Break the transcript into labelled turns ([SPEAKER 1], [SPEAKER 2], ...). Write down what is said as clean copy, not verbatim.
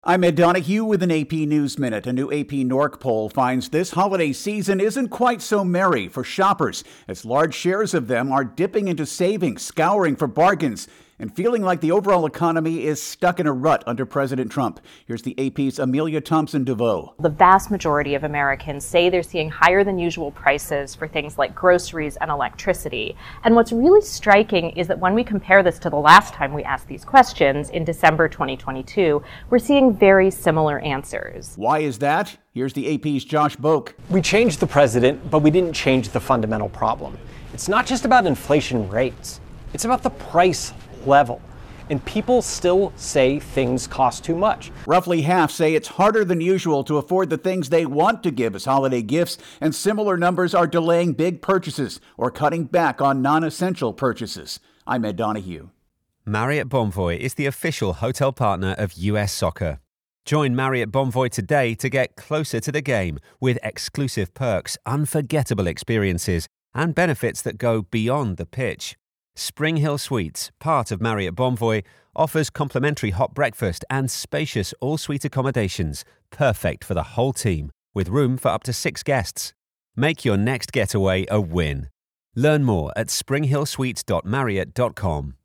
[SPEAKER 1] I'm Ed Donahue with an AP News Minute. A new AP Norc poll finds this holiday season isn't quite so merry for shoppers, as large shares of them are dipping into savings, scouring for bargains, and feeling like the overall economy is stuck in a rut under President Trump. Here's the AP's Amelia Thompson-DeVoe.
[SPEAKER 2] The vast majority of Americans say they're seeing higher than usual prices for things like groceries and electricity. And what's really striking is that when we compare this to the last time we asked these questions in December 2022, we're seeing very similar answers.
[SPEAKER 1] Why is that? Here's the AP's Josh Boak.
[SPEAKER 3] We changed the president, but we didn't change the fundamental problem. It's not just about inflation rates. It's about the price level. And people still say things cost too much.
[SPEAKER 1] Roughly half say it's harder than usual to afford the things they want to give as holiday gifts, and similar numbers are delaying big purchases or cutting back on non-essential purchases. I'm Ed Donahue.
[SPEAKER 4] Marriott Bonvoy is the official hotel partner of US Soccer. Join Marriott Bonvoy today to get closer to the game with exclusive perks, unforgettable experiences, and benefits that go beyond the pitch. Spring Hill Suites, part of Marriott Bonvoy, offers complimentary hot breakfast and spacious all-suite accommodations, perfect for the whole team, with room for up to 6 guests. Make your next getaway a win. Learn more at springhillsuites.marriott.com.